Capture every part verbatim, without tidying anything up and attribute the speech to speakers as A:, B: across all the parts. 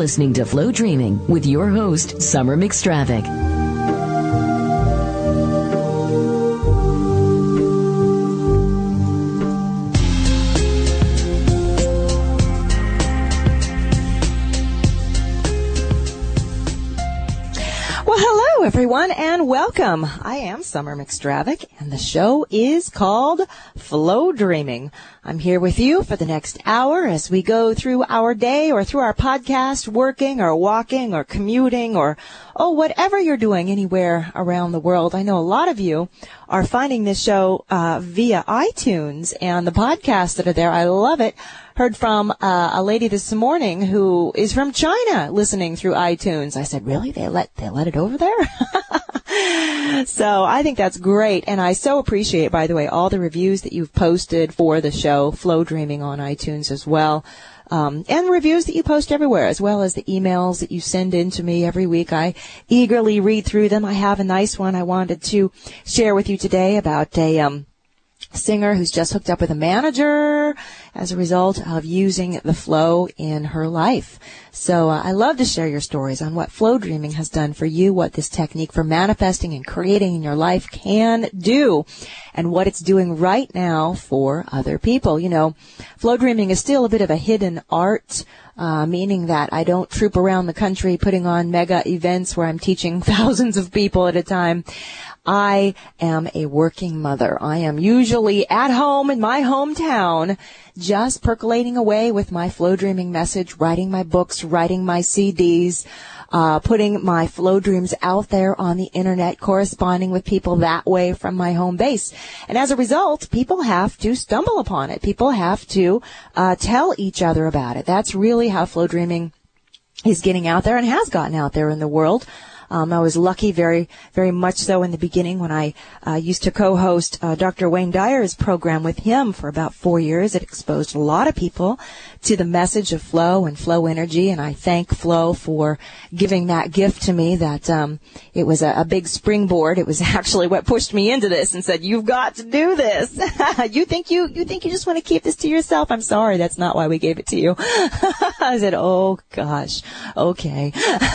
A: listening to Flow Dreaming with your host, Summer McStravick.
B: Well, hello, everyone, and welcome. I am Summer McStravick, and the show is called Flow Dreaming. I'm here with you for the next hour as we go through our day or through our podcast, working or walking or commuting or, oh, whatever you're doing anywhere around the world. I know a lot of you are finding this show uh, via iTunes and the podcasts that are there. I love it. Heard from uh, a lady this morning who is from China listening through iTunes. I said, really? They let they let it over there? So I think that's great. And I so appreciate, by the way, all the reviews that you've posted for the show, Flow Dreaming, on iTunes as well. Um, and reviews that you post everywhere, as well as the emails that you send in to me every week. I eagerly read through them. I have a nice one I wanted to share with you today about a um singer who's just hooked up with a manager as a result of using the flow in her life. So uh, I love to share your stories on what flow dreaming has done for you, what this technique for manifesting and creating in your life can do, and what it's doing right now for other people. You know, flow dreaming is still a bit of a hidden art, Uh, meaning that I don't troop around the country putting on mega events where I'm teaching thousands of people at a time. I am a working mother. I am usually at home in my hometown, just percolating away with my flow dreaming message, writing my books, writing my C Ds, uh, putting my flow dreams out there on the internet, corresponding with people that way from my home base. And as a result, people have to stumble upon it. People have to uh, tell each other about it. That's really how flow dreaming is getting out there and has gotten out there in the world. Um, I was lucky, very, very much so in the beginning when I uh, used to co-host uh, Doctor Wayne Dyer's program with him for about four years. It exposed a lot of people to the message of flow and flow energy, and I thank Flow for giving that gift to me. That um, it was a, a big springboard. It was actually what pushed me into this and said, "You've got to do this. you think you you think you just want to keep this to yourself? I'm sorry, that's not why we gave it to you." I said, "Oh gosh, okay,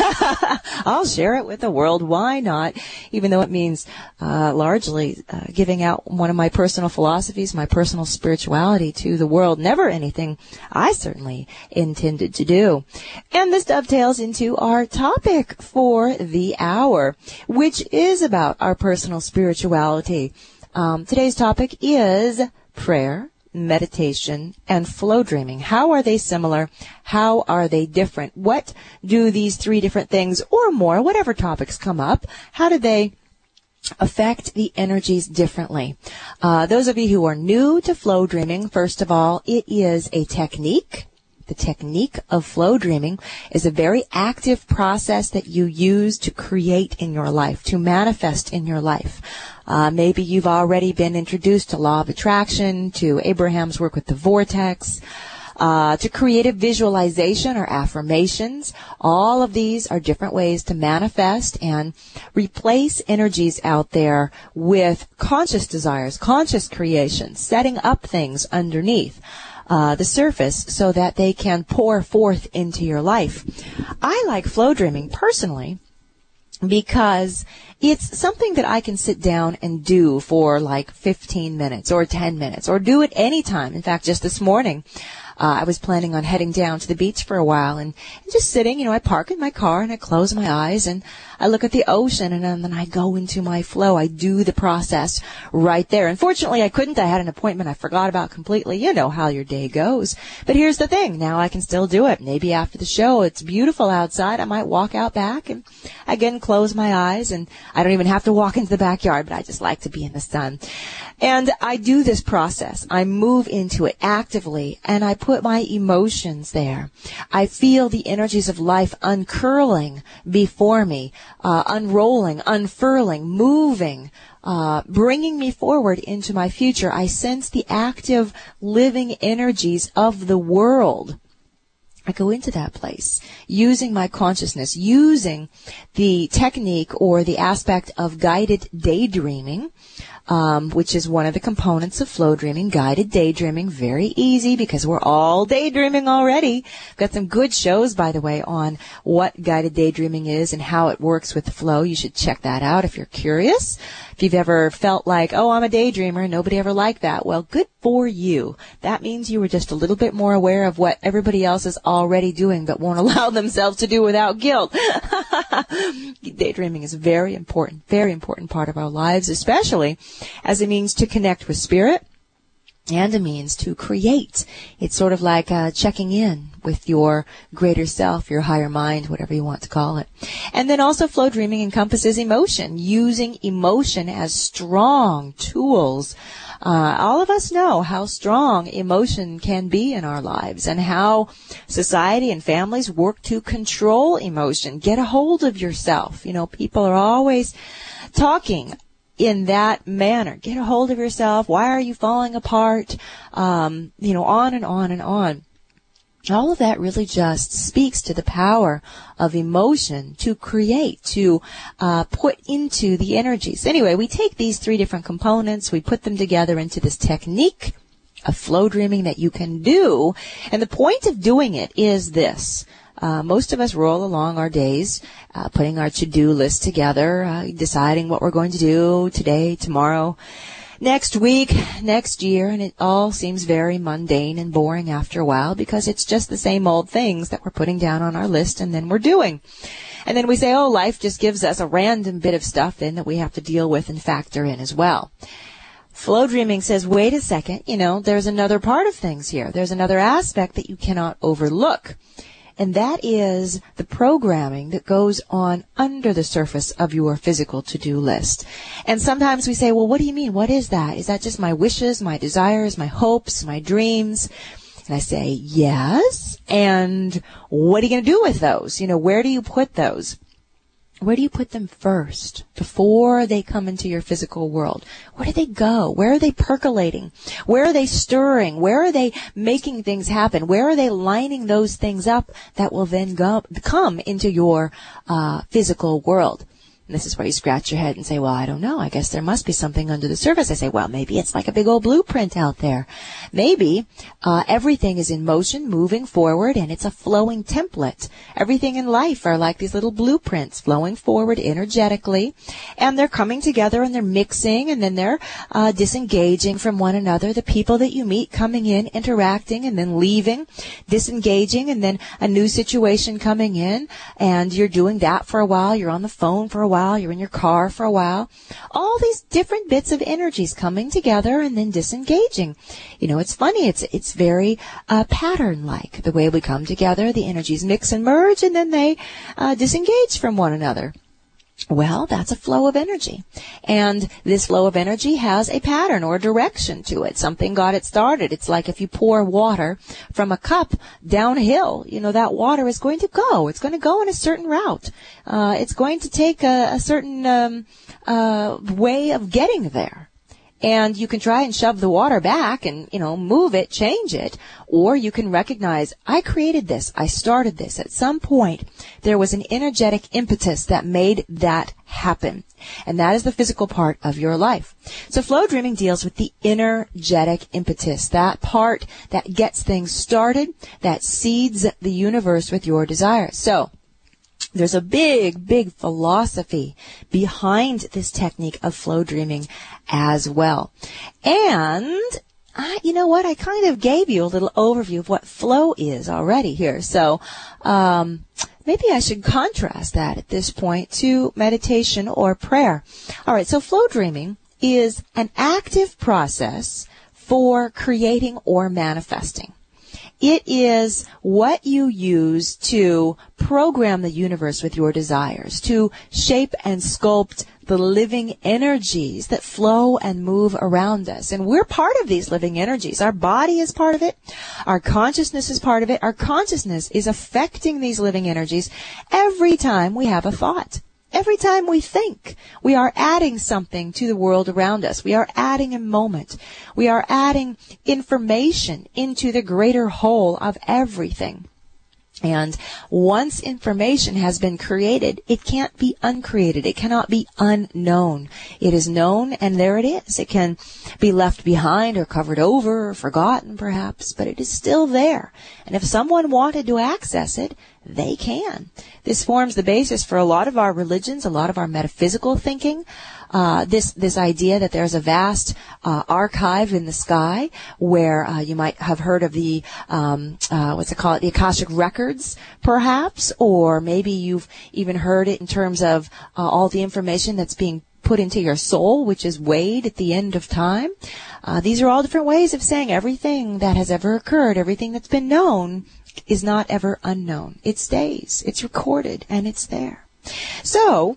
B: I'll share it with the world. Why not?" Even though it means uh, largely uh, giving out one of my personal philosophies, my personal spirituality to the world. Never anything I certainly intended to do. And this dovetails into our topic for the hour, which is about our personal spirituality. Um, today's topic is prayer, meditation, and flow dreaming. How are they similar? How are they different? What do these three different things or more, whatever topics come up, how do they affect the energies differently? Uh, those of you who are new to flow dreaming, first of all, it is a technique. The technique of flow dreaming is a very active process that you use to create in your life, to manifest in your life. Uh, maybe you've already been introduced to law of attraction, to Abraham's work with the vortex, uh, to creative visualization or affirmations. All of these are different ways to manifest and replace energies out there with conscious desires, conscious creations, setting up things underneath Uh, the surface so that they can pour forth into your life. I like flow dreaming personally because it's something that I can sit down and do for like fifteen minutes or ten minutes or do it anytime. In fact, just this morning, Uh, I was planning on heading down to the beach for a while and, and just sitting, you know, I park in my car and I close my eyes and I look at the ocean and, and then I go into my flow. I do the process right there. Unfortunately, I couldn't. I had an appointment I forgot about completely. You know how your day goes. But here's the thing. Now I can still do it. Maybe after the show, it's beautiful outside. I might walk out back and again close my eyes, and I don't even have to walk into the backyard, but I just like to be in the sun. And I do this process. I move into it actively, and I put my emotions there. I feel the energies of life uncurling before me, uh, unrolling, unfurling, moving, uh, bringing me forward into my future. I sense the active, living energies of the world. I go into that place using my consciousness, using the technique or the aspect of guided daydreaming. um, which is one of the components of flow dreaming, guided daydreaming. Very easy because we're all daydreaming already. Got some good shows, by the way, on what guided daydreaming is and how it works with the flow. You should check that out if you're curious. If you've ever felt like, oh, I'm a daydreamer, nobody ever liked that, well, good for you. That means you were just a little bit more aware of what everybody else is already doing but won't allow themselves to do without guilt. Daydreaming is a very important, very important part of our lives, especially as a means to connect with spirit and a means to create. It's sort of like uh, checking in with your greater self, your higher mind, whatever you want to call it. And then also flow dreaming encompasses emotion, using emotion as strong tools. Uh, all of us know how strong emotion can be in our lives and how society and families work to control emotion. Get a hold of yourself. You know, people are always talking in that manner. Get a hold of yourself. Why are you falling apart? Um, you know, on and on and on. All of that really just speaks to the power of emotion to create, to uh, put into the energies. Anyway, we take these three different components, we put them together into this technique of flow dreaming that you can do. And the point of doing it is this. Uh, most of us roll along our days, uh, putting our to-do list together, uh, deciding what we're going to do today, tomorrow, next week, next year, and it all seems very mundane and boring after a while because it's just the same old things that we're putting down on our list and then we're doing. And then we say, oh, life just gives us a random bit of stuff then that we have to deal with and factor in as well. Flow dreaming says, wait a second, you know, there's another part of things here. There's another aspect that you cannot overlook. And that is the programming that goes on under the surface of your physical to-do list. And sometimes we say, well, what do you mean? What is that? Is that just my wishes, my desires, my hopes, my dreams? And I say, yes. And what are you going to do with those? You know, where do you put those? Where do you put them first before they come into your physical world? Where do they go? Where are they percolating? Where are they stirring? Where are they making things happen? Where are they lining those things up that will then go, come into your uh, physical world? And this is where you scratch your head and say, well, I don't know. I guess there must be something under the surface. I say, well, maybe it's like a big old blueprint out there. Maybe uh, everything is in motion, moving forward, and it's a flowing template. Everything in life are like these little blueprints flowing forward energetically, and they're coming together and they're mixing, and then they're uh, disengaging from one another. The people that you meet coming in, interacting, and then leaving, disengaging, and then a new situation coming in, and you're doing that for a while. You're on the phone for a while. You're in your car for a while. All these different bits of energies coming together and then disengaging. You know, it's funny. It's it's very uh, pattern-like. The way we come together, the energies mix and merge, and then they uh, disengage from one another. Well, that's a flow of energy. And this flow of energy has a pattern or direction to it. Something got it started. It's like if you pour water from a cup downhill, you know, that water is going to go. It's going to go in a certain route. Uh, it's going to take a, a certain um, uh, way of getting there. And you can try and shove the water back and, you know, move it, change it. Or you can recognize, I created this. I started this. At some point, there was an energetic impetus that made that happen. And that is the physical part of your life. So flow dreaming deals with the energetic impetus, that part that gets things started, that seeds the universe with your desires. So, there's a big, big philosophy behind this technique of flow dreaming as well. And, I, you know what, I kind of gave you a little overview of what flow is already here. So, um, maybe I should contrast that at this point to meditation or prayer. All right, so flow dreaming is an active process for creating or manifesting. It is what you use to program the universe with your desires, to shape and sculpt the living energies that flow and move around us. And we're part of these living energies. Our body is part of it. Our consciousness is part of it. Our consciousness is affecting these living energies every time we have a thought. Every time we think, we are adding something to the world around us. We are adding a moment. We are adding information into the greater whole of everything. And once information has been created, it can't be uncreated. It cannot be unknown. It is known, and there it is. It can be left behind or covered over or forgotten, perhaps, but it is still there. And if someone wanted to access it, they can. This forms the basis for a lot of our religions, a lot of our metaphysical thinking. Uh, this, this idea that there's a vast, uh, archive in the sky where, uh, you might have heard of the, um, uh, what's it called, the Akashic Records, perhaps, or maybe you've even heard it in terms of, uh, all the information that's being put into your soul, which is weighed at the end of time. Uh, these are all different ways of saying everything that has ever occurred, everything that's been known is not ever unknown. It stays, it's recorded, and it's there. So,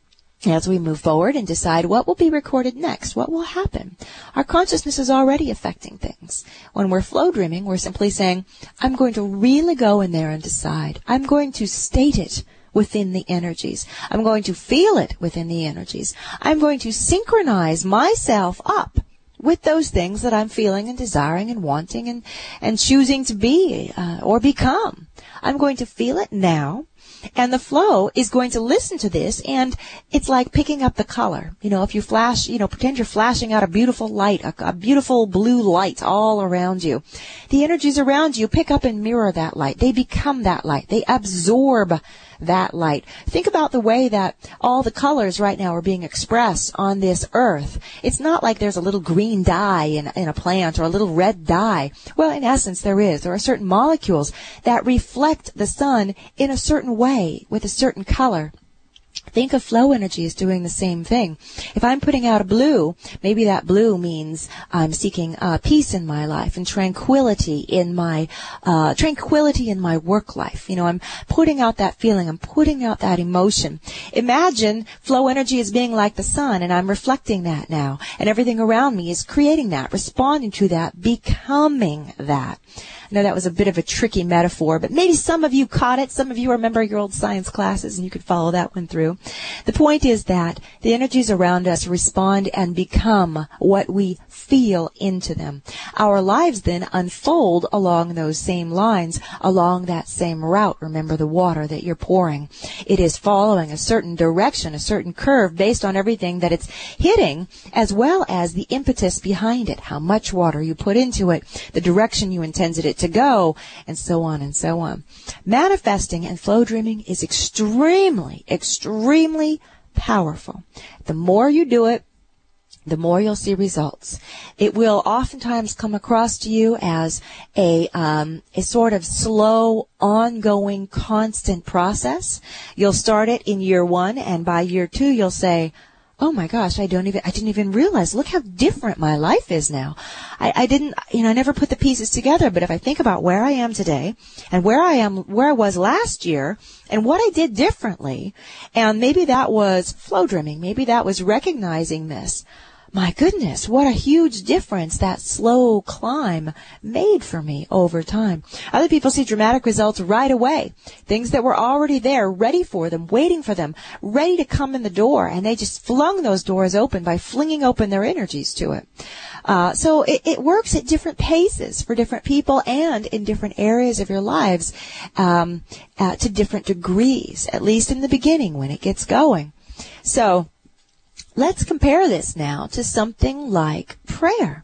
B: as we move forward and decide what will be recorded next, what will happen, our consciousness is already affecting things. When we're flow dreaming, we're simply saying, I'm going to really go in there and decide. I'm going to state it within the energies. I'm going to feel it within the energies. I'm going to synchronize myself up with those things that I'm feeling and desiring and wanting and, and choosing to be uh, or become. I'm going to feel it now. And the flow is going to listen to this, and it's like picking up the color. You know, if you flash, you know, pretend you're flashing out a beautiful light, a, a beautiful blue light all around you. The energies around you pick up and mirror that light. They become that light. They absorb that light. Think about the way that all the colors right now are being expressed on this earth. It's not like there's a little green dye in, in a plant or a little red dye. Well, in essence, there is. There are certain molecules that reflect the sun in a certain way with a certain color. Think of flow energy as doing the same thing. If I'm putting out a blue, maybe that blue means I'm seeking uh, peace in my life and tranquility in my uh, tranquility in my work life. You know, I'm putting out that feeling. I'm putting out that emotion. Imagine flow energy as being like the sun, and I'm reflecting that now, and everything around me is creating that, responding to that, becoming that. I know that was a bit of a tricky metaphor, but maybe some of you caught it. Some of you remember your old science classes, and you could follow that one through. The point is that the energies around us respond and become what we feel into them. Our lives then unfold along those same lines, along that same route. Remember the water that you're pouring. It is following a certain direction, a certain curve based on everything that it's hitting, as well as the impetus behind it, how much water you put into it, the direction you intended it to go, and so on and so on. Manifesting and flow dreaming is extremely, extremely powerful. The more you do it, the more you'll see results. It will oftentimes come across to you as a um, a sort of slow, ongoing, constant process. You'll start it in year one, and by year two, you'll say, oh my gosh, I don't even, I didn't even realize, look how different my life is now. I, I didn't, you know, I never put the pieces together, but if I think about where I am today and where I am, where I was last year and what I did differently, and maybe that was flow dreaming, maybe that was recognizing this. My goodness, what a huge difference that slow climb made for me over time. Other people see dramatic results right away. Things that were already there, ready for them, waiting for them, ready to come in the door, and they just flung those doors open by flinging open their energies to it. Uh, so it, it works at different paces for different people and in different areas of your lives, um, uh, to different degrees, at least in the beginning when it gets going. So, let's compare this now to something like prayer.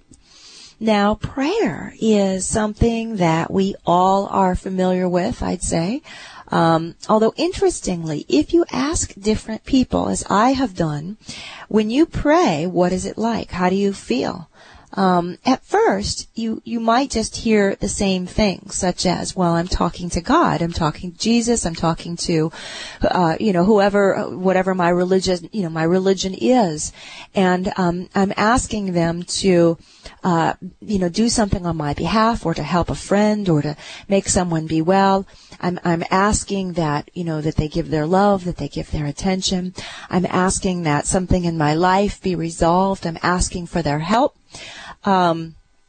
B: Now, prayer is something that we all are familiar with, I'd say. Um, although, interestingly, if you ask different people, as I have done, when you pray, what is it like? How do you feel? Um, at first, you, you might just hear the same things, such as, well, I'm talking to God, I'm talking to Jesus, I'm talking to, uh, you know, whoever, whatever my religion, you know, my religion is. And, um, I'm asking them to, uh, you know, do something on my behalf or to help a friend or to make someone be well. I'm, I'm asking that, you know, that they give their love, that they give their attention. I'm asking that something in my life be resolved. I'm asking for their help. Um,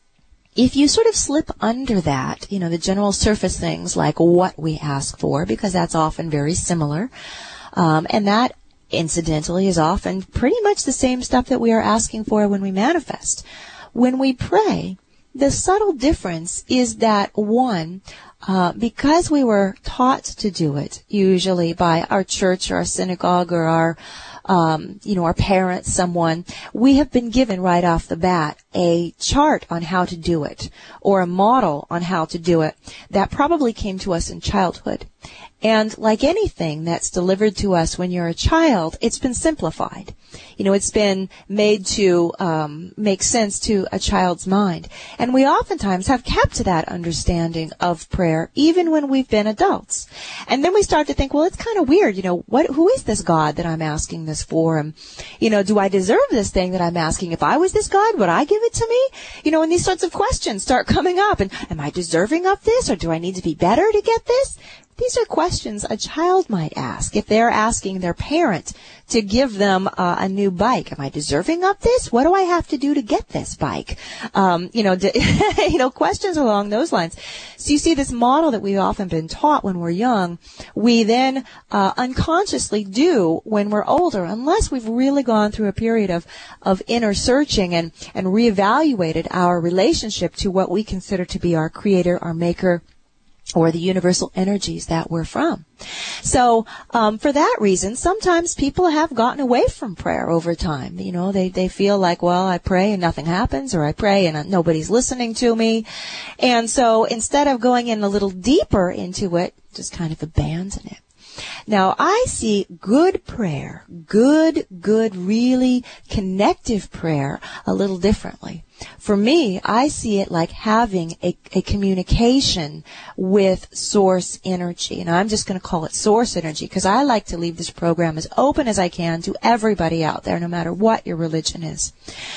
B: if you sort of slip under that, you know, the general surface things like what we ask for, because that's often very similar, um, and that, incidentally, is often pretty much the same stuff that we are asking for when we manifest. When we pray, the subtle difference is that, one, uh, because we were taught to do it, usually by our church or our synagogue or our Um, you know, our parents, someone, we have been given right off the bat a chart on how to do it or a model on how to do it that probably came to us in childhood. And like anything that's delivered to us when you're a child, it's been simplified. You know, it's been made to um, make sense to a child's mind. And we oftentimes have kept to that understanding of prayer even when we've been adults. And then we start to think, well, it's kind of weird. You know, what? Who is this God that I'm asking this for? And, you know, do I deserve this thing that I'm asking? If I was this God, would I give it to me? You know, and these sorts of questions start coming up. And am I deserving of this, or do I need to be better to get this? These are questions a child might ask if they're asking their parent to give them uh, a new bike. Am I deserving of this? What do I have to do to get this bike? Um, you know, d- you know, questions along those lines. So you see this model that we've often been taught when we're young, we then uh, unconsciously do when we're older, unless we've really gone through a period of, of inner searching and, and reevaluated our relationship to what we consider to be our creator, our maker, or the universal energies that we're from. So, um, for that reason, sometimes people have gotten away from prayer over time. You know, they, they feel like, well, I pray and nothing happens, or I pray and nobody's listening to me. And so instead of going in a little deeper into it, just kind of abandon it. Now, I see good prayer, good, good, really connective prayer a little differently. For me, I see it like having a, a communication with source energy. And I'm just going to call it source energy because I like to leave this program as open as I can to everybody out there, no matter what your religion is.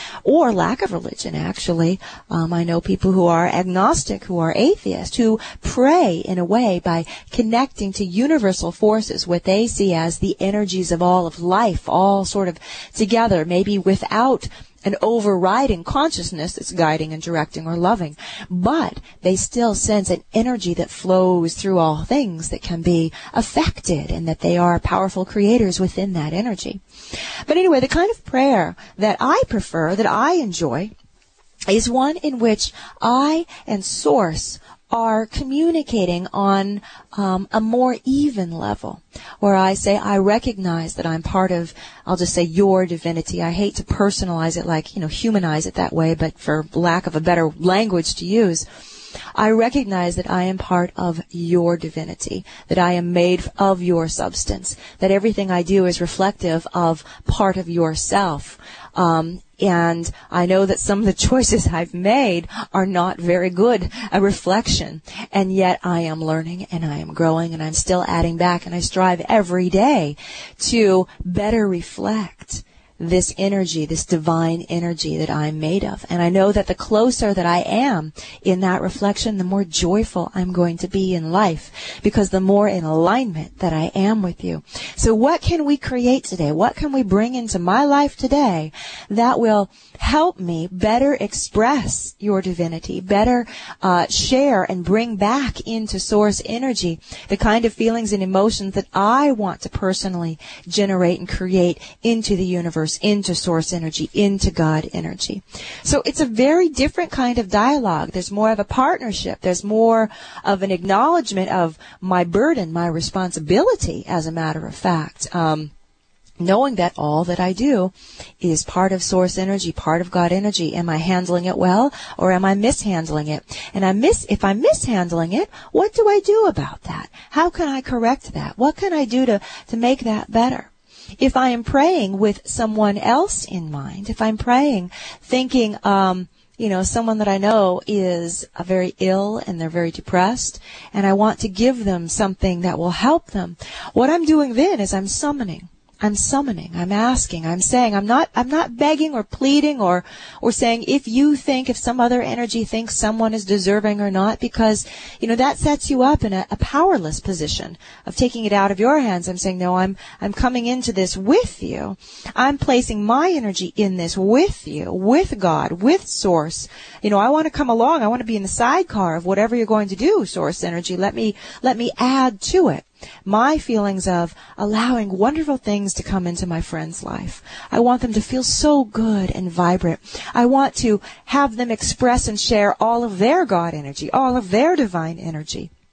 B: Or lack of religion, actually. Um, I know people who are agnostic, who are atheists, who pray in a way by connecting to universal forces, what they see as the energies of all of life, all sort of together, maybe without an overriding consciousness that's guiding and directing or loving. But they still sense an energy that flows through all things that can be affected, and that they are powerful creators within that energy. But anyway, the kind of prayer that I prefer, that I enjoy, is one in which I and Source are communicating on um, a more even level, where I say, I recognize that I'm part of, I'll just say, your divinity. I hate to personalize it, like, you know, humanize it that way, but for lack of a better language to use, I recognize that I am part of your divinity, that I am made of your substance, that everything I do is reflective of part of yourself. Um, and I know that some of the choices I've made are not very good, a reflection. And yet I am learning and I am growing and I'm still adding back, and I strive every day to better reflect this energy, this divine energy that I'm made of. And I know that the closer that I am in that reflection, the more joyful I'm going to be in life, because the more in alignment that I am with you. So what can we create today? What can we bring into my life today that will help me better express your divinity, better uh, share and bring back into source energy the kind of feelings and emotions that I want to personally generate and create into the universe, into source energy, into God energy. So it's a very different kind of dialogue. There's more of a partnership. There's more of an acknowledgement of my burden, my responsibility, as a matter of fact. Um, knowing that all that I do is part of source energy, part of God energy. Am I handling it well, or am I mishandling it? And I miss, if I'm mishandling it, what do I do about that? How can I correct that? What can I do to, to make that better? If I am praying with someone else in mind, if I'm praying thinking, um, you know, someone that I know is uh, very ill and they're very depressed, and I want to give them something that will help them, what I'm doing then is I'm summoning. I'm summoning, I'm asking, I'm saying, I'm not, I'm not begging or pleading or, or saying if you think, if some other energy thinks someone is deserving or not, because, you know, that sets you up in a, a powerless position of taking it out of your hands. I'm saying, no, I'm, I'm coming into this with you. I'm placing my energy in this with you, with God, with Source. You know, I want to come along. I want to be in the sidecar of whatever you're going to do, Source energy. Let me, let me add to it. My feelings of allowing wonderful things to come into my friend's life. I want them to feel so good and vibrant. I want to have them express and share all of their God energy, all of their divine energy.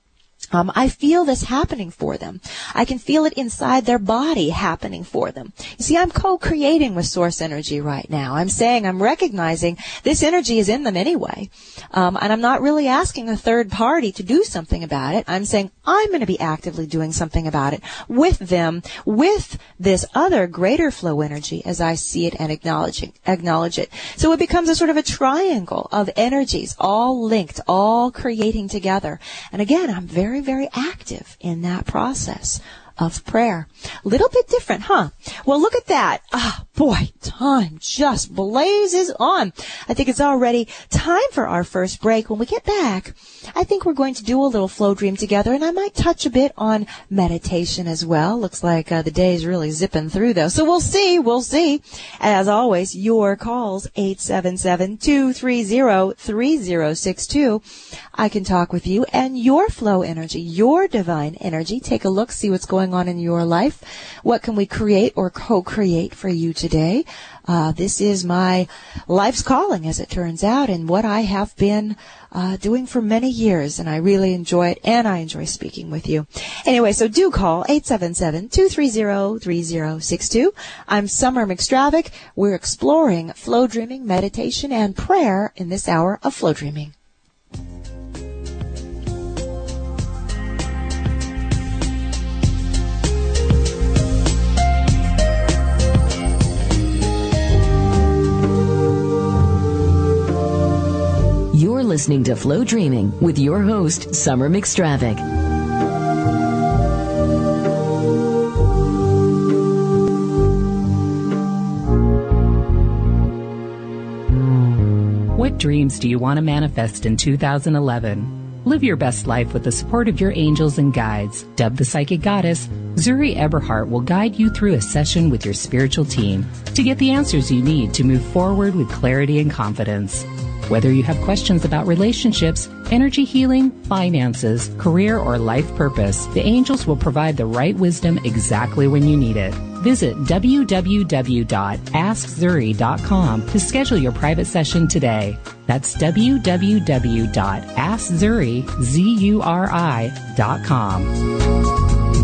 B: Um, I feel this happening for them. I can feel it inside their body happening for them. You see, I'm co-creating with source energy right now. I'm saying, I'm recognizing this energy is in them anyway. Um, and I'm not really asking a third party to do something about it. I'm saying, I'm going to be actively doing something about it with them, with this other greater flow energy as I see it and acknowledging, acknowledge it. So it becomes a sort of a triangle of energies, all linked, all creating together. And again, I'm very, very active in that process of prayer. A little bit different, huh? Well, look at that. Ah, oh, boy, time just blazes on. I think it's already time for our first break. When we get back, I think we're going to do a little flow dream together, and I might touch a bit on meditation as well. Looks like uh, the day is really zipping through, though. So we'll see. We'll see. As always, your calls, eight seven seven, two three zero, three zero six two. I can talk with you and your flow energy, your divine energy. Take a look, see what's going on in your life. What can we create or co-create for you today? Uh, this is my life's calling, as it turns out, and what I have been uh, doing for many years, and I really enjoy it, and I enjoy speaking with you. Anyway, so do call eight seven seven, two three zero, three zero six two. I'm Summer McStravick. We're exploring flow dreaming, meditation, and prayer in this hour of flow dreaming.
A: You're listening to Flow Dreaming with your host, Summer McStravick.
C: What dreams do you want to manifest in two thousand eleven? Live your best life with the support of your angels and guides. Dubbed the Psychic Goddess, Zuri Eberhardt will guide you through a session with your spiritual team to get the answers you need to move forward with clarity and confidence. Whether you have questions about relationships, energy healing, finances, career, or life purpose, the angels will provide the right wisdom exactly when you need it. Visit w w w dot ask zuri dot com to schedule your private session today. That's w w w dot ask zuri dot com.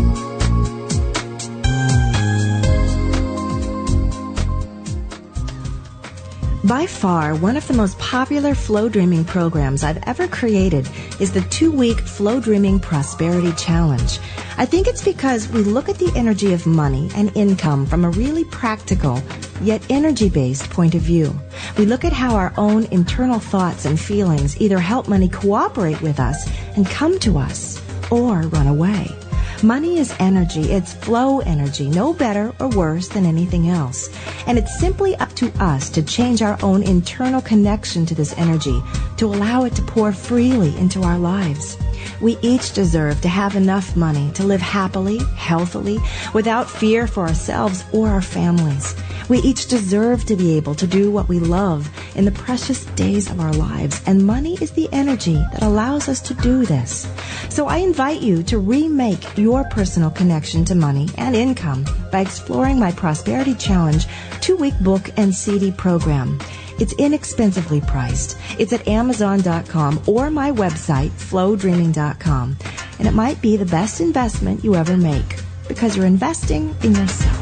B: By far, one of the most popular flow dreaming programs I've ever created is the two-week Flow Dreaming Prosperity Challenge. I think it's because we look at the energy of money and income from a really practical, yet energy-based point of view. We look at how our own internal thoughts and feelings either help money cooperate with us and come to us, or run away. Money is energy. It's flow energy, no better or worse than anything else. And it's simply up to us to change our own internal connection to this energy, to allow it to pour freely into our lives. We each deserve to have enough money to live happily, healthily, without fear for ourselves or our families. We each deserve to be able to do what we love in the precious days of our lives, and money is the energy that allows us to do this. So I invite you to remake your personal connection to money and income by exploring my Prosperity Challenge two-week book and C D program. It's inexpensively priced. It's at amazon dot com or my website, flow dreaming dot com. And it might be the best investment you ever make, because you're investing in yourself.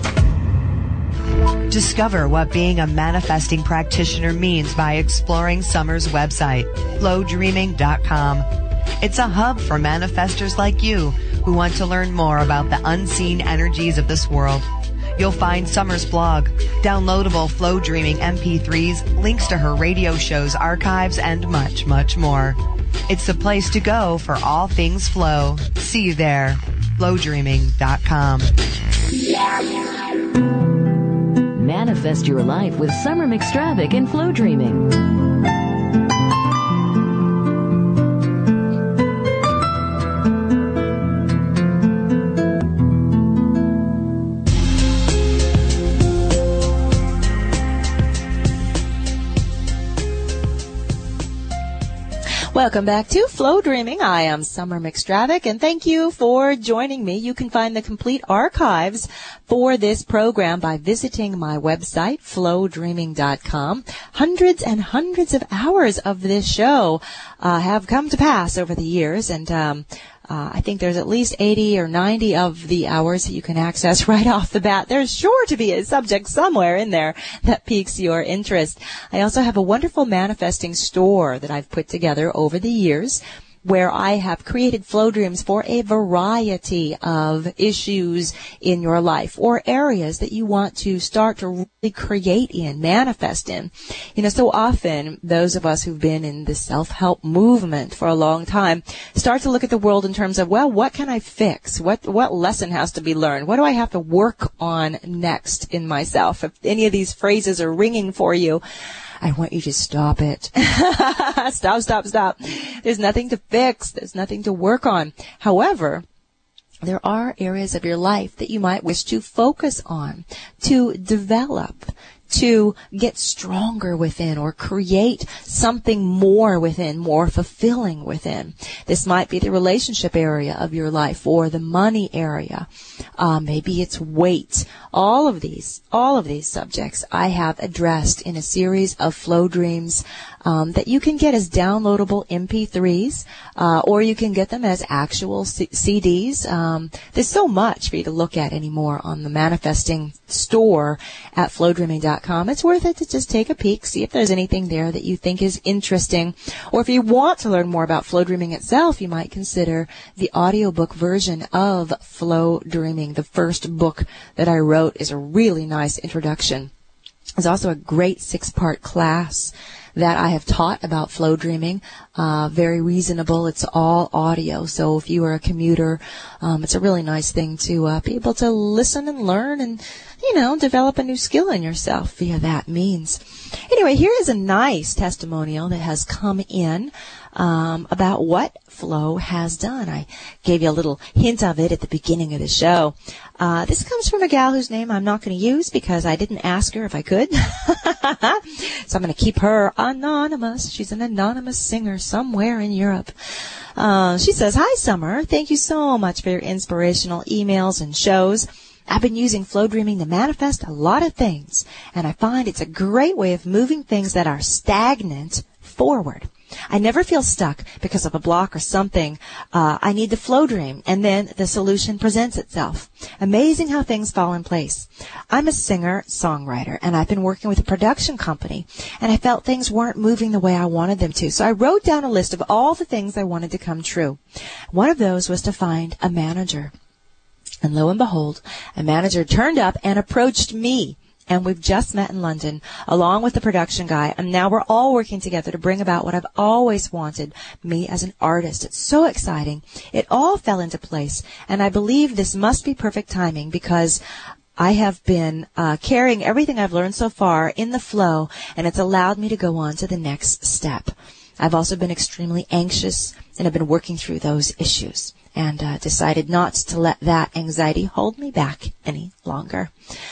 D: Discover what being a manifesting practitioner means by exploring Summer's website, flow dreaming dot com. It's a hub for manifestors like you who want to learn more about the unseen energies of this world. You'll find Summer's blog, downloadable Flow Dreaming M P threes, links to her radio shows, archives, and much, much more. It's the place to go for all things flow. See you there. flow dreaming dot com.
A: Manifest your life with Summer McStravick and Flow Dreaming.
B: Welcome back to Flow Dreaming. I am Summer McStravick, and thank you for joining me. You can find the complete archives for this program by visiting my website, flow dreaming dot com. Hundreds and hundreds of hours of this show uh, have come to pass over the years, and um, Uh, I think there's at least eighty or ninety of the hours that you can access right off the bat. There's sure to be a subject somewhere in there that piques your interest. I also have a wonderful manifesting store that I've put together over the years, where I have created flow dreams for a variety of issues in your life or areas that you want to start to really create in, manifest in. You know, so often those of us who've been in the self-help movement for a long time start to look at the world in terms of, well, what can I fix? What, what lesson has to be learned? What do I have to work on next in myself? If any of these phrases are ringing for you, I want you to stop it. Stop, stop, stop. There's nothing to fix. There's nothing to work on. However, there are areas of your life that you might wish to focus on, to develop, to get stronger within, or create something more within, more fulfilling within. This might be the relationship area of your life or the money area. Uh, maybe it's weight. All of these, all of these subjects I have addressed in a series of flow dreams um, that you can get as downloadable M P threes, uh, or you can get them as actual C- CDs. Um, there's so much for you to look at anymore on the manifesting store at flow dreaming dot com. It's worth it to just take a peek, see if there's anything there that you think is interesting. Or if you want to learn more about flow dreaming itself, you might consider the audiobook version of Flow Dreaming. The first book that I wrote is a really nice introduction. There's also a great six-part class that I have taught about flow dreaming. Uh, very reasonable. It's all audio. So if you are a commuter, um, it's a really nice thing to uh, be able to listen and learn and, you know, develop a new skill in yourself via that means. Anyway, here is a nice testimonial that has come in um, about what flow has done. I gave you a little hint of it at the beginning of the show. Uh, this comes from a gal whose name I'm not going to use because I didn't ask her if I could. So I'm going to keep her anonymous. She's an anonymous singer somewhere in Europe. Uh, she says, "Hi, Summer. Thank you so much for your inspirational emails and shows. I've been using flow dreaming to manifest a lot of things, and I find it's a great way of moving things that are stagnant forward. I never feel stuck because of a block or something. Uh, I need to flow dream, and then the solution presents itself. Amazing how things fall in place. I'm a singer-songwriter, and I've been working with a production company, and I felt things weren't moving the way I wanted them to. So I wrote down a list of all the things I wanted to come true. One of those was to find a manager. And lo and behold, a manager turned up and approached me. And we've just met in London, along with the production guy, and now we're all working together to bring about what I've always wanted, me as an artist. It's so exciting. It all fell into place, and I believe this must be perfect timing because I have been uh, carrying everything I've learned so far in the flow, and it's allowed me to go on to the next step. I've also been extremely anxious, and I've been working through those issues, and uh, decided not to let that anxiety hold me back any longer.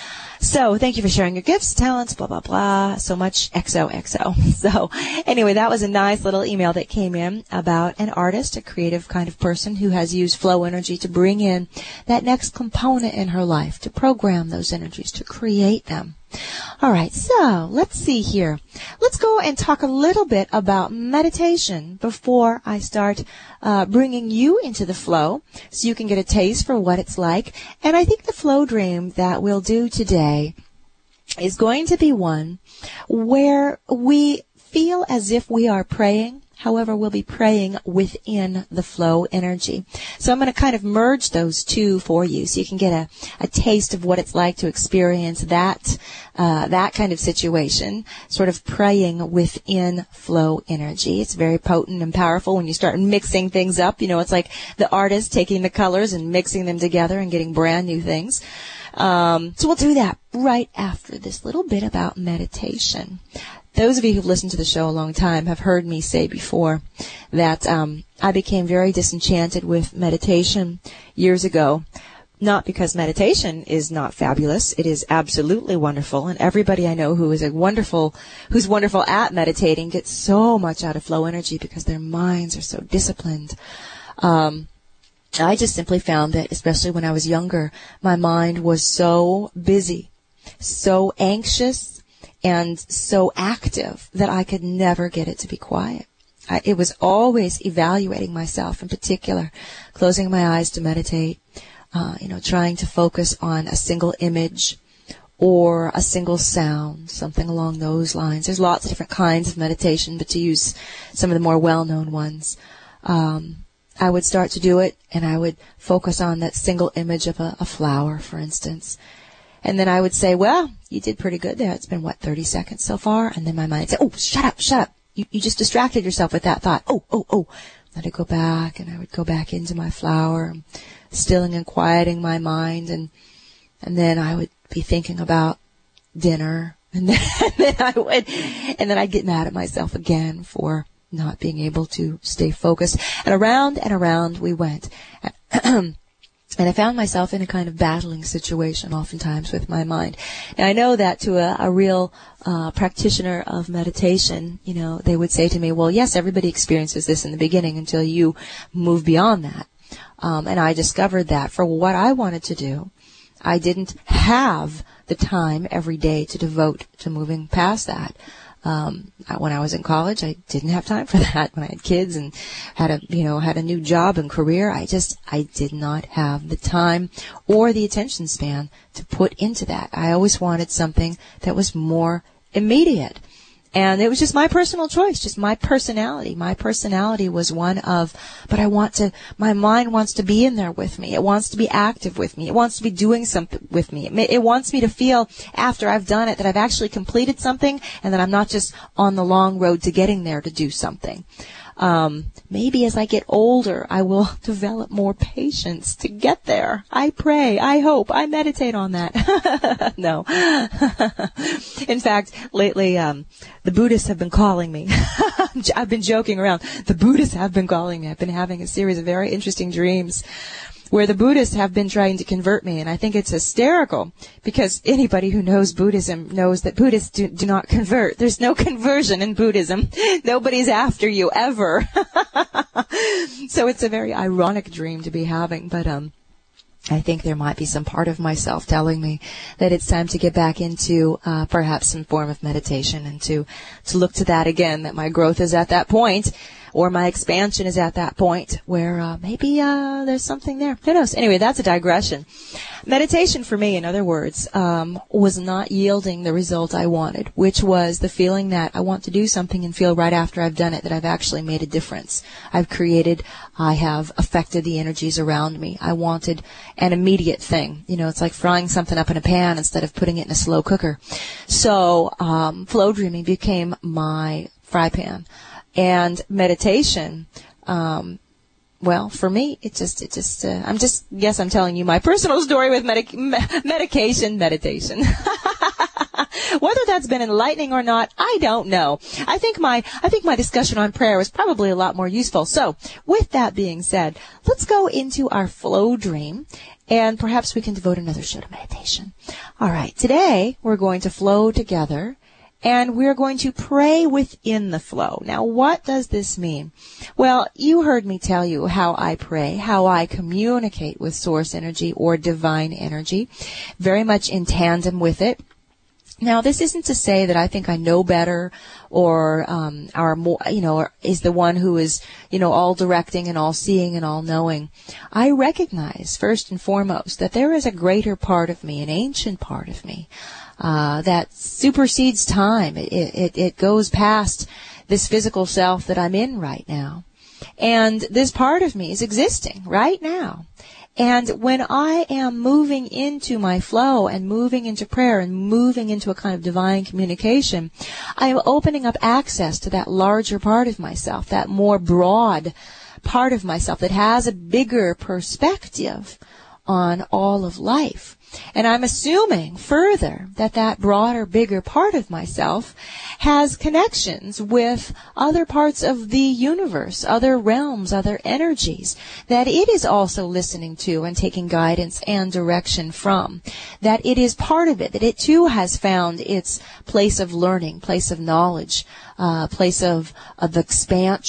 B: So thank you for sharing your gifts, talents, blah, blah, blah, so much X O X O. So anyway, that was a nice little email that came in about an artist, a creative kind of person who has used flow energy to bring in that next component in her life, to program those energies, to create them. All right, so let's see here. Let's go and talk a little bit about meditation before I start uh, bringing you into the flow so you can get a taste for what it's like. And I think the flow dream that we'll do today is going to be one where we feel as if we are praying. However, we'll be praying within the flow energy. So I'm going to kind of merge those two for you so you can get a, a taste of what it's like to experience that, uh, that kind of situation, sort of praying within flow energy. It's very potent and powerful when you start mixing things up. You know, it's like the artist taking the colors and mixing them together and getting brand new things. Um, so we'll do that right after this little bit about meditation. Those of you who've listened to the show a long time have heard me say before that um, I became very disenchanted with meditation years ago. Not because meditation is not fabulous. It is absolutely wonderful. And everybody I know who is a wonderful, who's wonderful at meditating gets so much out of flow energy because their minds are so disciplined. Um, I just simply found that, especially when I was younger, my mind was so busy, so anxious, and so active that I could never get it to be quiet. I, it was always evaluating myself in particular, closing my eyes to meditate, uh, you know, trying to focus on a single image or a single sound, something along those lines. There's lots of different kinds of meditation, but to use some of the more well-known ones, um, I would start to do it, and I would focus on that single image of a, a flower, for instance. And then I would say, well, you did pretty good there. It's been, what, thirty seconds so far? And then my mind would say, oh, shut up, shut up. You, you just distracted yourself with that thought. Oh, oh, oh. Then I'd go back, and I would go back into my flower, stilling and quieting my mind, and and then I would be thinking about dinner, and then, and then I would, and then I'd get mad at myself again for not being able to stay focused. And around and around we went. And I found myself in a kind of battling situation oftentimes with my mind. And I know that to a, a real uh, practitioner of meditation, you know, they would say to me, well, yes, everybody experiences this in the beginning until you move beyond that. Um, and I discovered that for what I wanted to do, I didn't have the time every day to devote to moving past that. Um, when I was in college, I didn't have time for that. When I had kids and had a, you know, had a new job and career, I just, I did not have the time or the attention span to put into that. I always wanted something that was more immediate. And it was just my personal choice, just my personality. My personality was one of, but I want to, my mind wants to be in there with me. It wants to be active with me. It wants to be doing something with me. It, it wants me to feel after I've done it that I've actually completed something and that I'm not just on the long road to getting there to do something. Um, maybe as I get older, I will develop more patience to get there. I pray, I hope, I meditate on that. No. In fact, lately, um, the Buddhists have been calling me. I've been joking around. The Buddhists have been calling me. I've been having a series of very interesting dreams where the Buddhists have been trying to convert me, and I think it's hysterical because anybody who knows Buddhism knows that Buddhists do, do not convert. There's no conversion in Buddhism. Nobody's after you ever. So it's a very ironic dream to be having, but um I think there might be some part of myself telling me that it's time to get back into uh, perhaps some form of meditation and to, to look to that again, that my growth is at that point or my expansion is at that point where uh, maybe uh, there's something there. Who knows? Anyway, that's a digression. Meditation for me, in other words, um, was not yielding the result I wanted, which was the feeling that I want to do something and feel right after I've done it that I've actually made a difference. I've created, I have affected the energies around me. I wanted an immediate thing. You know, it's like frying something up in a pan instead of putting it in a slow cooker. So um, flow dreaming became my fry pan. And meditation, um, well, for me, it just, it just, uh, I'm just, yes, I'm telling you my personal story with medic- me- medication, meditation. Whether that's been enlightening or not, I don't know. I think my, I think my discussion on prayer was probably a lot more useful. So, with that being said, let's go into our flow dream, and perhaps we can devote another show to meditation. All right, today we're going to flow together. And we're going to pray within the flow. Now, what does this mean? Well, you heard me tell you how I pray, how I communicate with source energy or divine energy, very much in tandem with it. Now, this isn't to say that I think I know better or um are more, you know, or is the one who is, you know, all directing and all seeing and all knowing. I recognize, first and foremost, that there is a greater part of me, an ancient part of me, Uh, that supersedes time. It, it, it goes past this physical self that I'm in right now. And this part of me is existing right now. And when I am moving into my flow and moving into prayer and moving into a kind of divine communication, I am opening up access to that larger part of myself, that more broad part of myself that has a bigger perspective on all of life. And I'm assuming further that that broader, bigger part of myself has connections with other parts of the universe, other realms, other energies, that it is also listening to and taking guidance and direction from, that it is part of it, that it too has found its place of learning, place of knowledge, uh, place of, of expansion.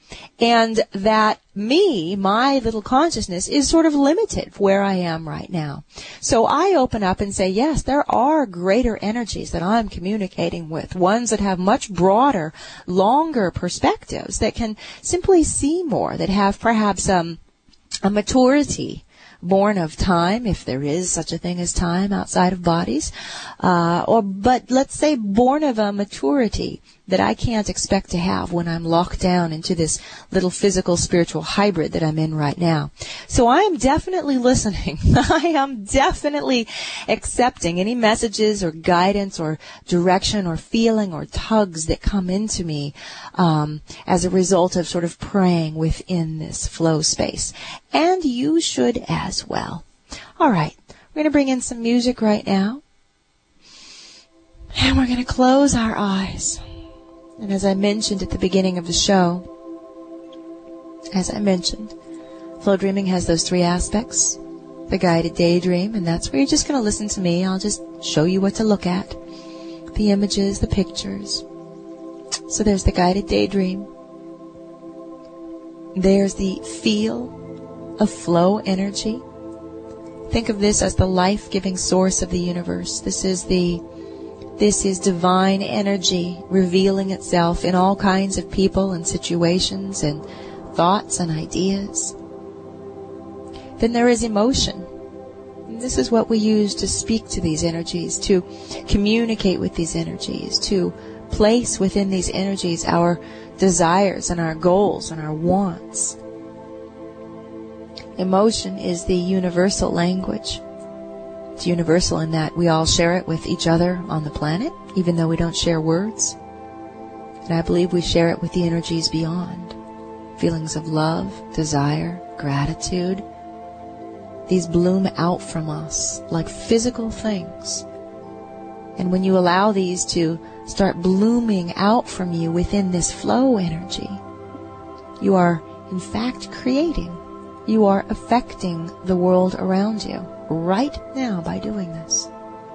B: And that me, my little consciousness, is sort of limited where I am right now. So I open up and say, yes, there are greater energies that I'm communicating with, ones that have much broader, longer perspectives, that can simply see more, that have perhaps um, a maturity born of time, if there is such a thing as time outside of bodies, uh, or but let's say born of a maturity that I can't expect to have when I'm locked down into this little physical spiritual hybrid that I'm in right now. So I am definitely listening. I am definitely accepting any messages or guidance or direction or feeling or tugs that come into me um, as a result of sort of praying within this flow space. And you should as well. All right, we're going to bring in some music right now. And we're going to close our eyes. And as I mentioned at the beginning of the show, as I mentioned, flow dreaming has those three aspects. The guided daydream, and that's where you're just going to listen to me. I'll just show you what to look at. The images, the pictures. So there's the guided daydream. There's the feel of flow energy. Think of this as the life-giving source of the universe. This is the This is divine energy revealing itself in all kinds of people and situations and thoughts and ideas. Then there is emotion. And this is what we use to speak to these energies, to communicate with these energies, to place within these energies our desires and our goals and our wants. Emotion is the universal language. It's universal in that we all share it with each other on the planet, even though we don't share words. And I believe we share it with the energies beyond. Feelings of love, desire, gratitude. These bloom out from us like physical things. And when you allow these to start blooming out from you within this flow energy, you are in fact creating. You are affecting the world around you right now by doing this.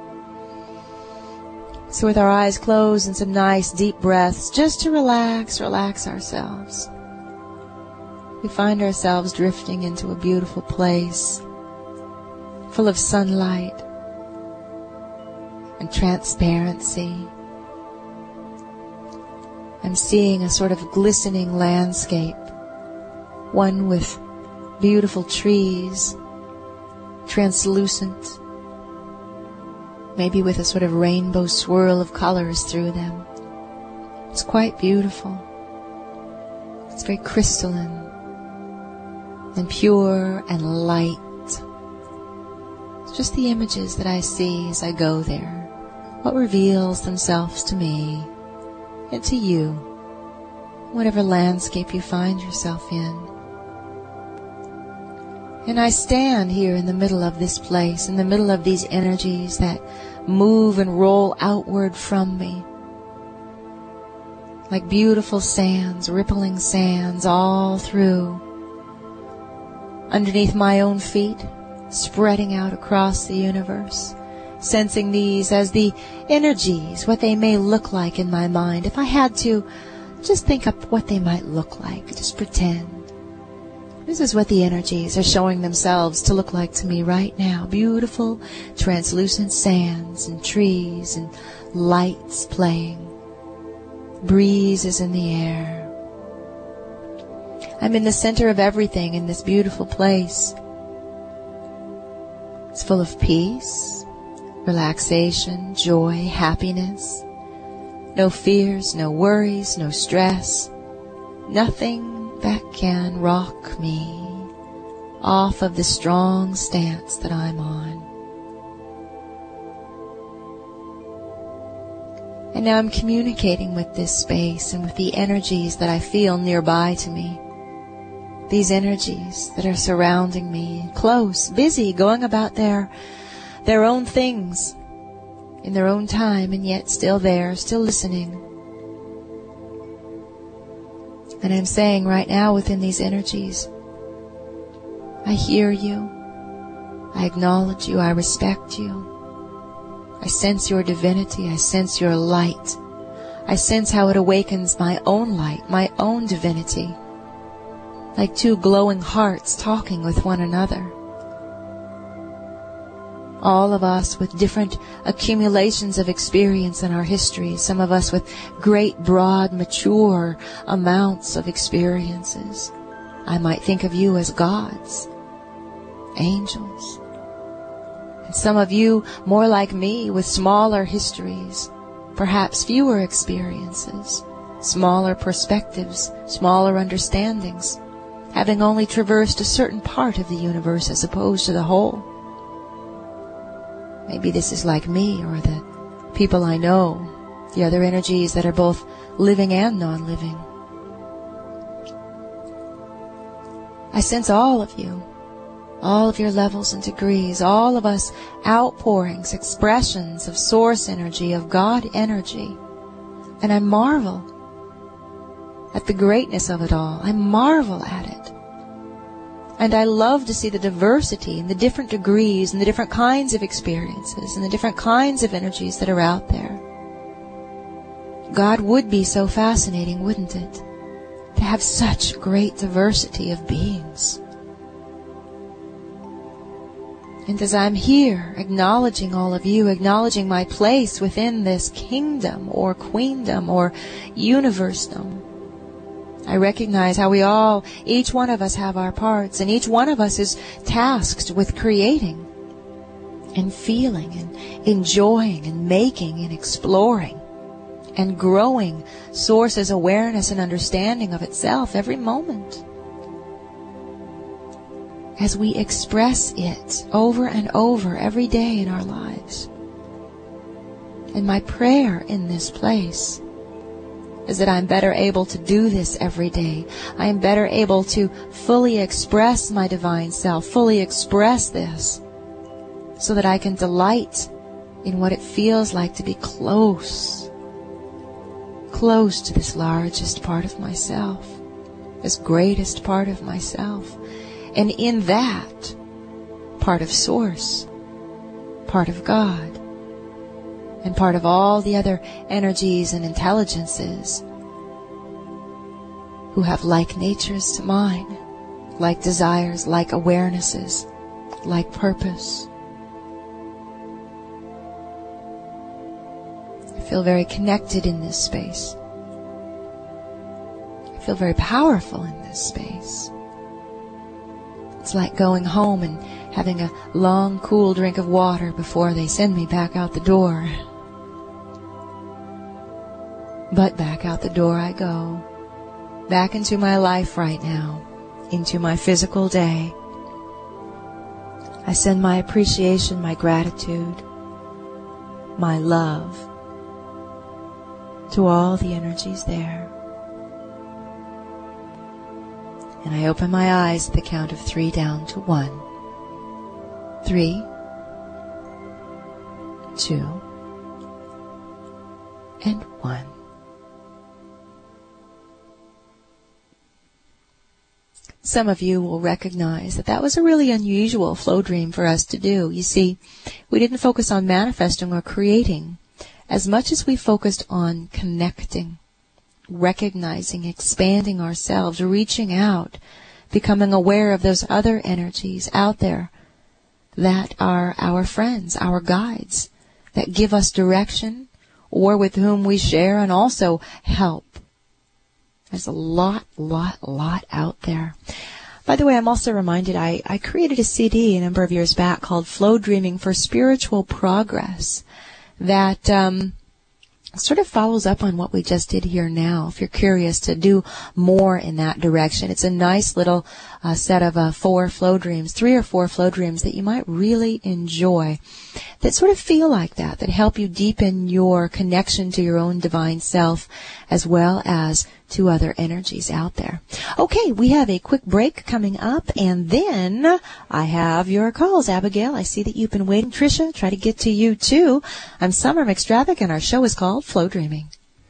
B: So with our eyes closed and some nice deep breaths, just to relax, relax ourselves. We find ourselves drifting into a beautiful place, full of sunlight and transparency. I'm seeing a sort of glistening landscape, one with beautiful trees, translucent, maybe with a sort of rainbow swirl of colors through them. It's quite beautiful. It's very crystalline and pure and light. It's just the images that I see as I go there, what reveals themselves to me and to you, whatever landscape you find yourself in. And I stand here in the middle of this place, in the middle of these energies that move and roll outward from me, like beautiful sands, rippling sands all through, underneath my own feet, spreading out across the universe, sensing these as the energies, what they may look like in my mind. If I had to just think up what they might look like, just pretend. This is what the energies are showing themselves to look like to me right now. Beautiful, translucent sands and trees and lights playing. Breeze is in the air. I'm in the center of everything in this beautiful place. It's full of peace, relaxation, joy, happiness. No fears, no worries, no stress. Nothing that can rock me off of the strong stance that I'm on. And now I'm communicating with this space and with the energies that I feel nearby to me. These energies that are surrounding me, close, busy, going about their, their own things in their own time, and yet still there, still listening. And I'm saying right now within these energies, I hear you, I acknowledge you, I respect you. I sense your divinity, I sense your light. I sense how it awakens my own light, my own divinity like two glowing hearts talking with one another. All of us with different accumulations of experience in our history. Some of us with great, broad, mature amounts of experiences. I might think of you as gods, angels. And some of you more like me with smaller histories, perhaps fewer experiences, smaller perspectives, smaller understandings, having only traversed a certain part of the universe as opposed to the whole. Maybe this is like me or the people I know, the other energies that are both living and non-living. I sense all of you, all of your levels and degrees, all of us outpourings, expressions of source energy, of God energy. And I marvel at the greatness of it all. I marvel at it. And I love to see the diversity and the different degrees and the different kinds of experiences and the different kinds of energies that are out there. God would be so fascinating, wouldn't it? To have such great diversity of beings. And as I'm here, acknowledging all of you, acknowledging my place within this kingdom or queendom or universedom, I recognize how we all, each one of us have our parts, and each one of us is tasked with creating and feeling and enjoying and making and exploring and growing Source's awareness and understanding of itself every moment. As we express it over and over every day in our lives. And my prayer in this place is that I'm better able to do this every day. I am better able to fully express my divine self, fully express this, so that I can delight in what it feels like to be close, close to this largest part of myself, this greatest part of myself. And in that, part of Source, part of God, and part of all the other energies and intelligences who have like natures to mine, like desires, like awarenesses, like purpose. I feel very connected in this space. I feel very powerful in this space. It's like going home and having a long, cool drink of water before they send me back out the door. But back out the door I go, back into my life right now, into my physical day. I send my appreciation, my gratitude, my love to all the energies there. And I open my eyes at the count of three down to one. Three, two, and one. Some of you will recognize that that was a really unusual flow dream for us to do. You see, we didn't focus on manifesting or creating as much as we focused on connecting, recognizing, expanding ourselves, reaching out, becoming aware of those other energies out there that are our friends, our guides, that give us direction or with whom we share and also help. There's a lot, lot, lot out there. By the way, I'm also reminded I, I created a C D a number of years back called Flow Dreaming for Spiritual Progress that um, sort of follows up on what we just did here now, if you're curious to do more in that direction. It's a nice little uh, set of uh, four flow dreams, three or four flow dreams that you might really enjoy, that sort of feel like that, that help you deepen your connection to your own divine self as well as to other energies out there. Okay, we have a quick break coming up, and then I have your calls. Abigail, I see that you've been waiting. Tricia, try to get to you too. I'm Summer McStravick, and our show is called Flow Dreaming.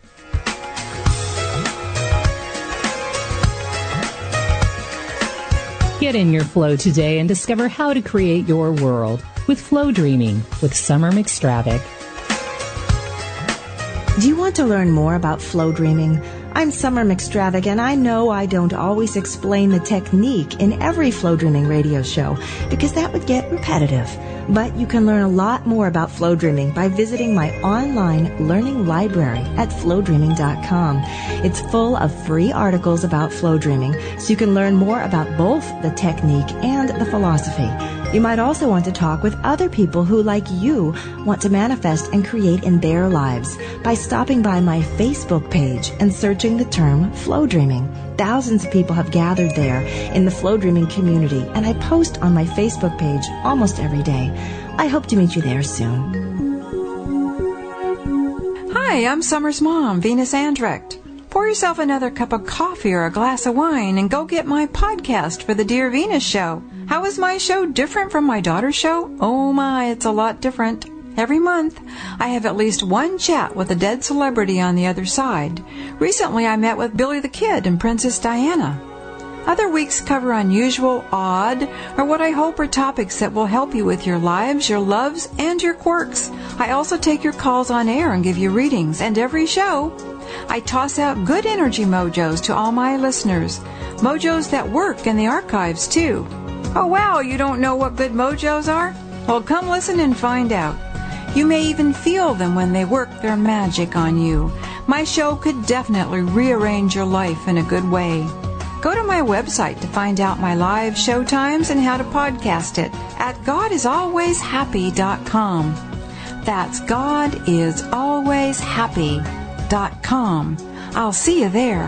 C: Get in your flow today and discover how to create your world with Flow Dreaming with Summer McStravick.
E: Do you want to learn more about flow dreaming?
B: I'm Summer McStravick, and I know I don't always explain the technique in every Flow Dreaming radio show because that would get repetitive. But you can learn a lot more about flow dreaming by visiting my online learning library at flow dreaming dot com. It's full of free articles about flow dreaming, so you can learn more about both the technique and the philosophy. You might also want to talk with other people who, like you, want to manifest and create in their lives by stopping by my Facebook page and searching the term flow dreaming. Thousands of people have gathered there in the flow dreaming community, and I post on my Facebook page almost every day. I hope to meet you there soon.
E: Hi, I'm Summer's mom, Venus Andrecht. Pour yourself another cup of coffee or a glass of wine and go get my podcast for the Dear Venus Show. How is my show different from my daughter's show? Oh my, it's a lot different. Every month, I have at least one chat with a dead celebrity on the other side. Recently, I met with Billy the Kid and Princess Diana. Other weeks cover unusual, odd, or what I hope are topics that will help you with your lives, your loves, and your quirks. I also take your calls on air and give you readings, and every show, I toss out good energy mojos to all my listeners. Mojos that work in the archives, too. Oh, wow, you don't know what good mojos are? Well, come listen and find out. You may even feel them when they work their magic on you. My show could definitely rearrange your life in a good way. Go to my website to find out my live show times and how to podcast it at god is always happy dot com. That's god is always happy dot com. I'll see you there.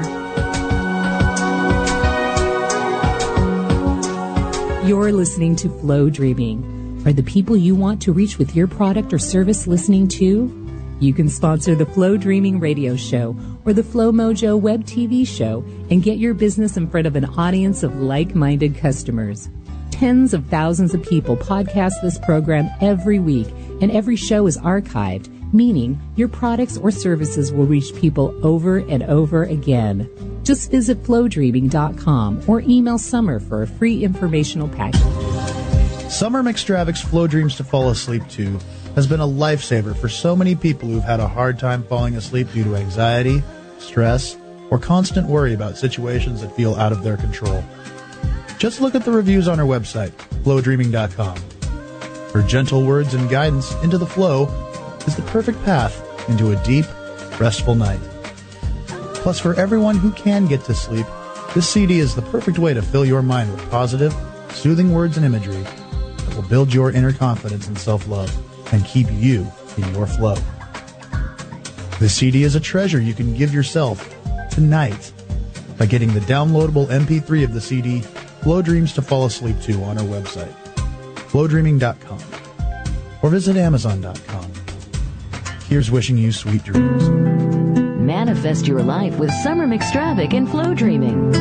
C: You're listening to Flow Dreaming. Are the people you want to reach with your product or service listening too? You can sponsor the Flow Dreaming radio show or the Flow Mojo web T V show and get your business in front of an audience of like-minded customers. Tens of thousands of people podcast this program every week, and every show is archived, meaning your products or services will reach people over and over again. Just visit flow dreaming dot com or email Summer for a free informational package.
F: Summer McStravick's Flow Dreams to Fall Asleep To has been a lifesaver for so many people who've had a hard time falling asleep due to anxiety, stress, or constant worry about situations that feel out of their control. Just look at the reviews on our website, flow dreaming dot com. Her gentle words and guidance into the flow is the perfect path into a deep, restful night. Plus, for everyone who can get to sleep, this C D is the perfect way to fill your mind with positive, soothing words and imagery that will build your inner confidence and self-love and keep you in your flow. This C D is a treasure you can give yourself tonight by getting the downloadable M P three of the C D, Flow Dreams to Fall Asleep To, on our website, flow dreaming dot com, or visit amazon dot com. Here's wishing you sweet dreams.
A: Manifest your life with Summer McStravick and Flow Dreaming.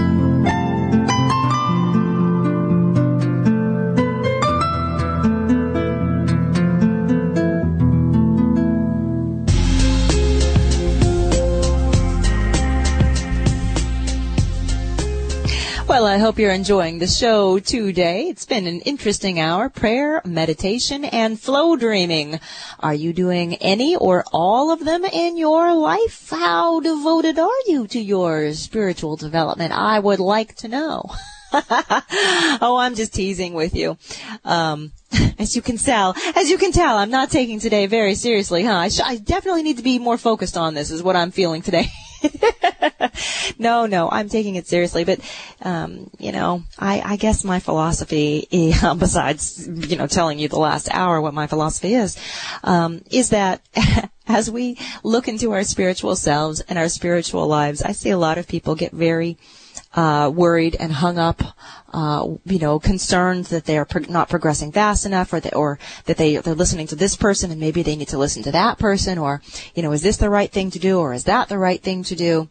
B: Well, I hope you're enjoying the show today. It's been an interesting hour. Prayer, meditation, and flow dreaming. Are you doing any or all of them in your life? How devoted are you to your spiritual development? I would like to know. Oh, I'm just teasing with you. Um, as you can tell, as you can tell, I'm not taking today very seriously, huh? I, sh- I definitely need to be more focused on this, is what I'm feeling today. no, no, I'm taking it seriously. But, um, you know, I, I guess my philosophy, uh, besides, you know, telling you the last hour what my philosophy is, um, is that as we look into our spiritual selves and our spiritual lives, I see a lot of people get very Uh, worried and hung up, uh, you know, concerned that they are pro- not progressing fast enough, or that, or that they, they're listening to this person and maybe they need to listen to that person, or, you know, is this the right thing to do, or is that the right thing to do?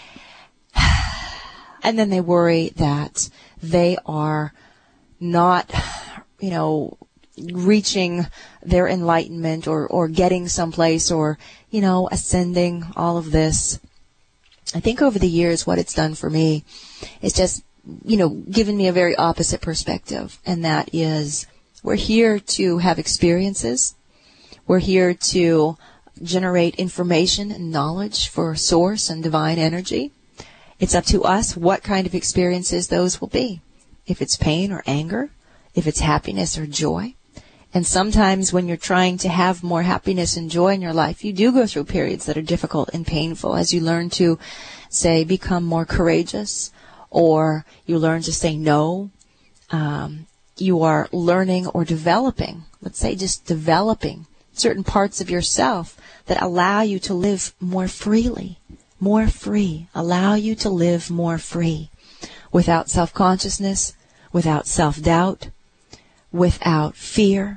B: And then they worry that they are not, you know, reaching their enlightenment or, or getting someplace, or, you know, ascending, all of this. I think over the years what it's done for me is just, you know, given me a very opposite perspective. And that is, we're here to have experiences. We're here to generate information and knowledge for source and divine energy. It's up to us what kind of experiences those will be. If it's pain or anger, if it's happiness or joy. And sometimes when you're trying to have more happiness and joy in your life, you do go through periods that are difficult and painful as you learn to, say, become more courageous, or you learn to say no. Um, you are learning or developing, let's say just developing certain parts of yourself that allow you to live more freely, more free, allow you to live more free, without self-consciousness, without self-doubt, without fear.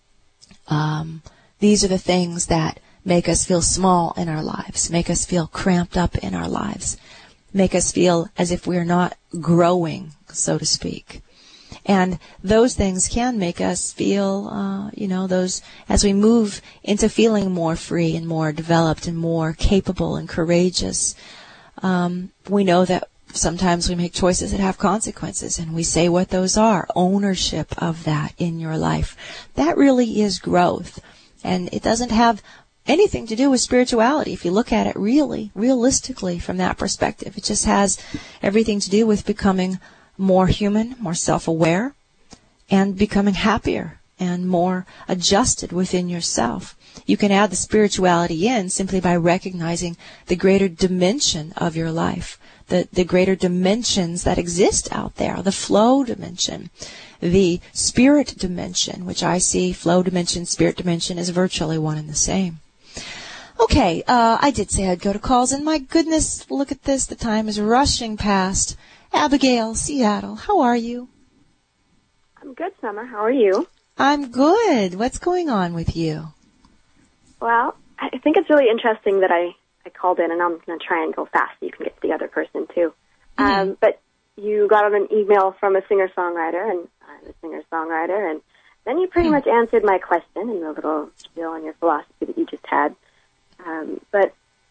B: Um, these are the things that make us feel small in our lives, make us feel cramped up in our lives, make us feel as if we're not growing, so to speak. And those things can make us feel, uh, you know, those, as we move into feeling more free and more developed and more capable and courageous, um, we know that sometimes we make choices that have consequences, and we say what those are. Ownership of that in your life. That really is growth. And it doesn't have anything to do with spirituality if you look at it really, realistically from that perspective. It just has everything to do with becoming more human, more self-aware, and becoming happier and more adjusted within yourself. You can add the spirituality in simply by recognizing the greater dimension of your life, the, the greater dimensions that exist out there, the flow dimension, the spirit dimension, which I see flow dimension, spirit dimension is virtually one and the same. Okay, uh, I did say I'd go to calls, and my goodness, look at this, the time is rushing past. Abigail, Seattle, how are you?
G: I'm good, Summer. How are you?
B: I'm good. What's going on with you?
G: Well, I think it's really interesting that I, I called in, and I'm going to try and go fast so you can get to the other person, too. Mm-hmm. Um, but you got an email from a singer-songwriter, and I'm a singer-songwriter, and then you pretty mm-hmm. much answered my question in the little spiel on your philosophy that you just had. Um, but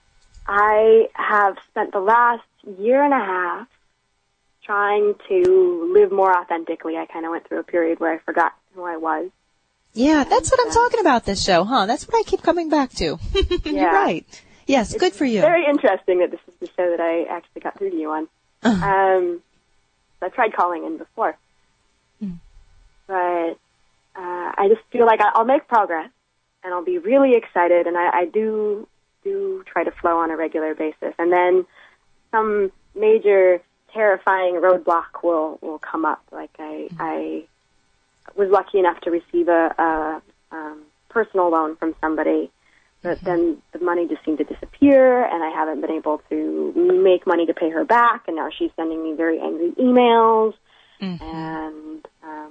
G: I have spent the last year and a half trying to live more authentically. I kind of went through a period where I forgot who I was.
B: Yeah, that's what I'm talking about this show, huh? That's what I keep coming back to.
G: Yeah.
B: You're right. Yes,
G: it's
B: good for you.
G: Very interesting that this is the show that I actually got through to you on. Uh-huh. Um, I tried calling in before. Mm. But uh, I just feel like I'll make progress, and I'll be really excited, and I, I do do try to flow on a regular basis. And then some major terrifying roadblock will, will come up. Like I, mm-hmm. I was lucky enough to receive a, a um, personal loan from somebody, but mm-hmm. then the money just seemed to disappear, and I haven't been able to make money to pay her back, and now she's sending me very angry emails, mm-hmm. and um,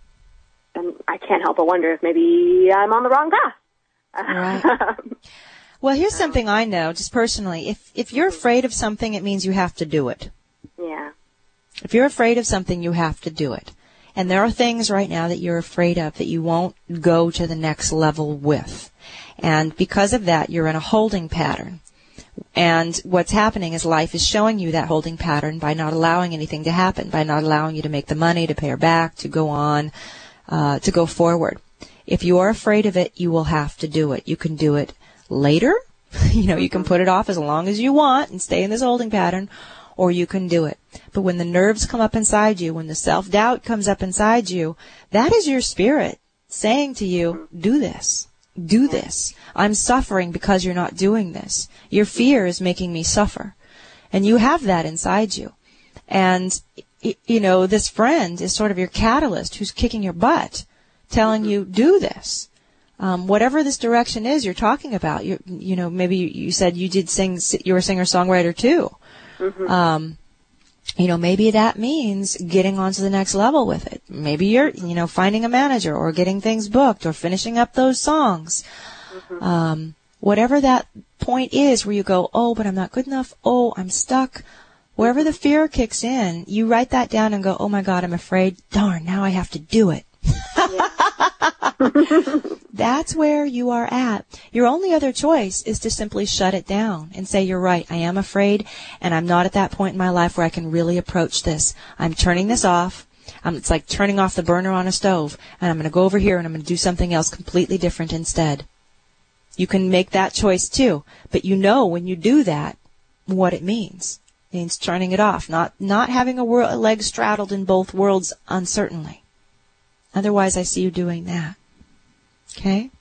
G: and I can't help but wonder if maybe I'm on the wrong path.
B: Right. Well, here's something I know, just personally. If if you're afraid of something, it means you have to do it.
G: Yeah.
B: If you're afraid of something, you have to do it. And there are things right now that you're afraid of that you won't go to the next level with. And because of that, you're in a holding pattern. And what's happening is life is showing you that holding pattern by not allowing anything to happen, by not allowing you to make the money, to pay her back, to go on, uh, to go forward. If you are afraid of it, you will have to do it. You can do it later. You know, you can put it off as long as you want and stay in this holding pattern, or you can do it. But when the nerves come up inside you, when the self-doubt comes up inside you, that is your spirit saying to you, do this, do this. I'm suffering because you're not doing this. Your fear is making me suffer. And you have that inside you. And, you know, this friend is sort of your catalyst who's kicking your butt, telling you, do this. Um, whatever this direction is you're talking about, you you know, maybe you, you said you did sing, you were a singer-songwriter too. Mm-hmm. Um, you know, maybe that means getting on to the next level with it. Maybe you're, you know, finding a manager or getting things booked or finishing up those songs. Mm-hmm. Um, whatever that point is where you go, oh, but I'm not good enough. Oh, I'm stuck. Wherever the fear kicks in, you write that down and go, oh my God, I'm afraid. Darn, now I have to do it. That's where you are at. Your only other choice is to simply shut it down and say, you're right, I am afraid, and I'm not at that point in my life where I can really approach this. I'm turning this off. Um, it's like turning off the burner on a stove, and I'm going to go over here and I'm going to do something else completely different instead. You can make that choice too, but you know when you do that what it means. Means turning it off, not not having a, wor- a leg straddled in both worlds uncertainly. Otherwise, I see you doing that. Okay?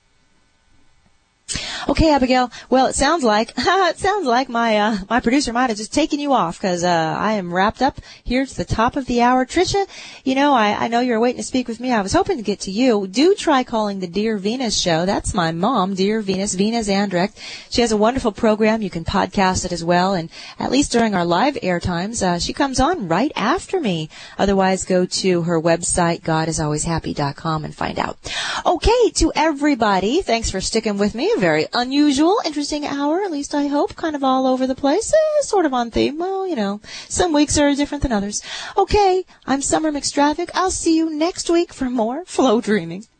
B: Okay, Abigail. Well, it sounds like it sounds like my uh, my producer might have just taken you off because uh, I am wrapped up here to the top of the hour. Tricia, you know, I, I know you're waiting to speak with me. I was hoping to get to you. Do try calling the Dear Venus show. That's my mom, Dear Venus, Venus Andrecht. She has a wonderful program. You can podcast it as well. And at least during our live air times, uh, she comes on right after me. Otherwise, go to her website, god is always happy dot com, and find out. Okay, to everybody, thanks for sticking with me. A very unusual, interesting hour, at least I hope, kind of all over the place, eh, sort of on theme. Well, you know, some weeks are different than others. Okay, I'm Summer McStravick. I'll see you next week for more Flow Dreaming.